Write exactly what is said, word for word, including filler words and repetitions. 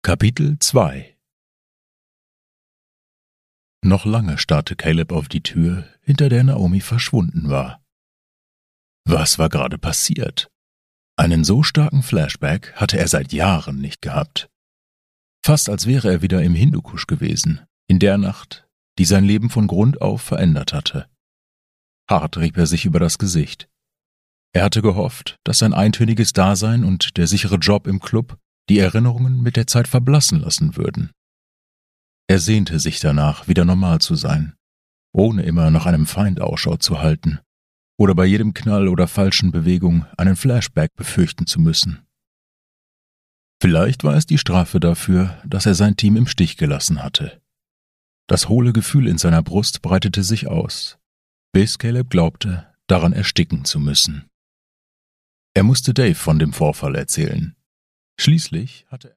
Kapitel zwei. Noch lange starrte Caleb auf die Tür, hinter der Naomi verschwunden war. Was war gerade passiert? Einen so starken Flashback hatte er seit Jahren nicht gehabt. Fast als wäre er wieder im Hindukusch gewesen, in der Nacht, die sein Leben von Grund auf verändert hatte. Hart rieb er sich über das Gesicht. Er hatte gehofft, dass sein eintöniges Dasein und der sichere Job im Club die Erinnerungen mit der Zeit verblassen lassen würden. Er sehnte sich danach, wieder normal zu sein, ohne immer nach einem Feind Ausschau zu halten oder bei jedem Knall oder falschen Bewegung einen Flashback befürchten zu müssen. Vielleicht war es die Strafe dafür, dass er sein Team im Stich gelassen hatte. Das hohle Gefühl in seiner Brust breitete sich aus, bis Caleb glaubte, daran ersticken zu müssen. Er musste Dave von dem Vorfall erzählen. Schließlich hatte er